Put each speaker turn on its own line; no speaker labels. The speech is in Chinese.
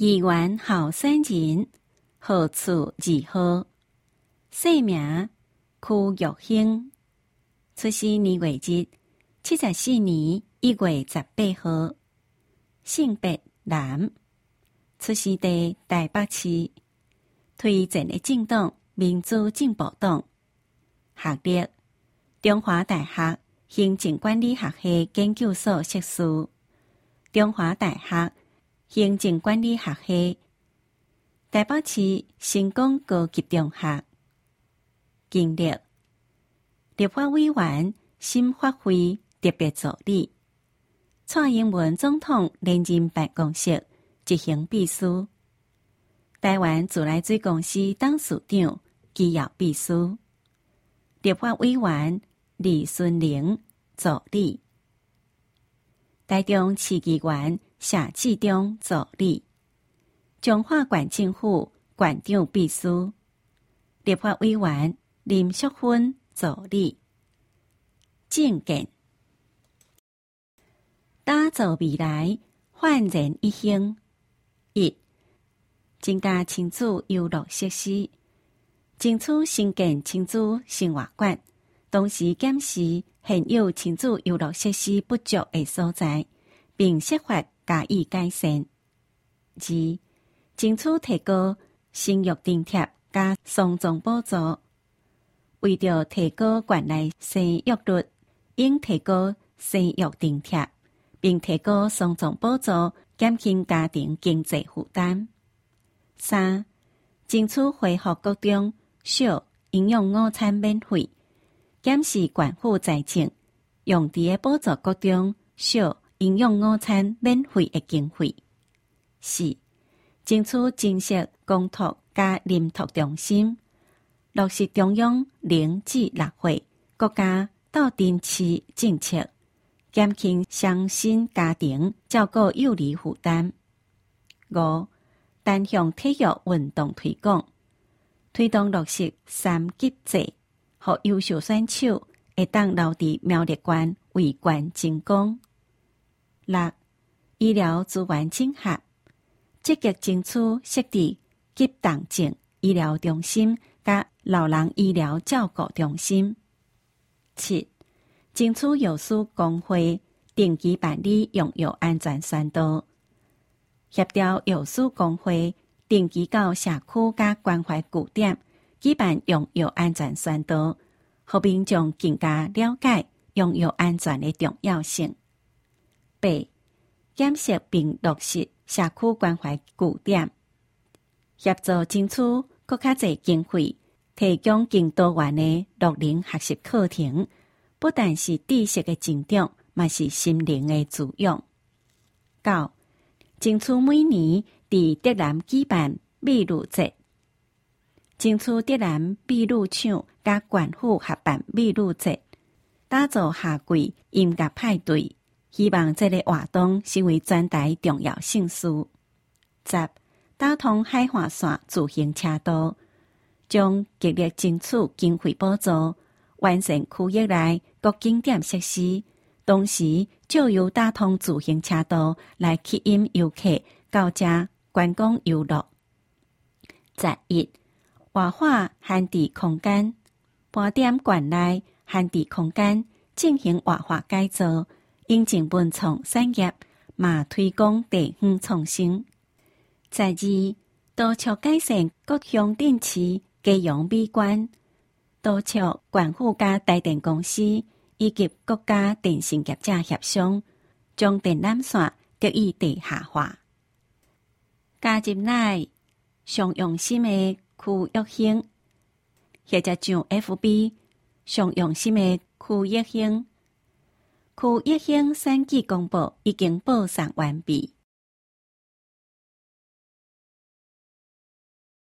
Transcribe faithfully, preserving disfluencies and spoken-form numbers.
议员候选人号次二号，姓名区玉兴，出生年月日七十四年一月十八号，性别男，出生地台北市，推荐的政党民主进步党，学历中华大学行政管理学系研究所硕士，中华大学行政管理学系，台北市成功高级中学。经历立法委员、新法会特别助理，蔡英文总统连任办公室执行秘书，台湾自来水公司董事长机要秘书，立法委员李孙玲助理，台中市议员夏志忠助理，彰化县政府县长秘书，立法委员林淑芬助理。政见打造未来，焕然一新。一、增加亲子游乐设施，争取新建亲子生活馆，同时检视现有亲子游乐设施不足的所在，并设法加以改善。二、争取提高生育津贴加丧葬补助，为着提高县内生育率，应提高生育津贴，并提高丧葬补助，减轻家庭经济负担。三、争取恢复国中小营养午餐免费，检视县府财政，用伫的补助国中小营养午餐免费的经费。四、争取正式公托加临托中心，落实中央零至六岁国家到丁期政策，减轻双薪家庭照顾幼儿负担。五、单项体育运动推广，推动落实三级制，予优秀选手会当留伫苗栗县为县争光。六、医疗资源整合，积极争取设置急动症医疗中心甲老人医疗照顾中心。七、争取药师工会定期办理用药安全宣导，协调药师工会定期到社区甲关怀据点举办用药安全宣导，互民众更加了解用药安全的重要性。八、检视并落实社区关怀据点，协助争取更较侪经费，提供更多元的乐龄学习课程，不但是知识的增长，嘛是心灵的滋养。九、争取每年伫德南举办美女节，争取德南美女厂甲县府合办美女节，打造夏季音乐派对，希望这个活动成为全台重要盛事。十、打通海华线自行车道，将极力争取经费补助，完善区域内各景点设施，同时借由打通自行车道来吸引游客到这观光游乐。十一、活化旱地空间，盘点县内旱地空间进行活化改造，引进文创产业，嘛推广地方创新。十二、督促改善各乡镇市家用美观，督促县府甲台电公司以及国家电信业者协商，将电缆线得以地下化。加入内上用心的区域性，或者上 F B 上用心的区域性，区域性选举公报已经报送完毕。